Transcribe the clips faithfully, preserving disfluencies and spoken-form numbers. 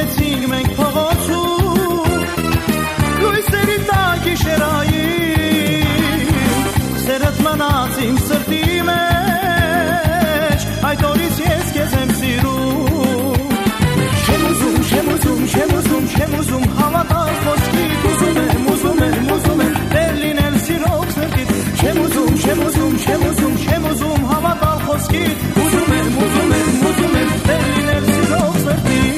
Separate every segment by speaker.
Speaker 1: Գնացինք մենք փողոցում լույսերի տակ գիշերային սերդ մնաց իմ սրտի մեջ այդ օրից ես քեզ եմ սիրում Չեմ ուզում, չեմ ուզում, չեմ ուզում, չեմ ուզում հավատալ խոսքիդ ուզում եմ, ուզում եմ, ուզում եմ դեր լինել սիրող սրտիդ Չեմ ուզում, չեմ ուզում, չեմ ուզում, չեմ ուզում հավատալ խոսքիդ ուզում եմ, ուզում եմ, ուզում եմ դեր լինել սիրող սրտիդ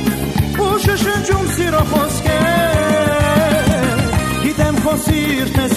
Speaker 1: Սիրտ ես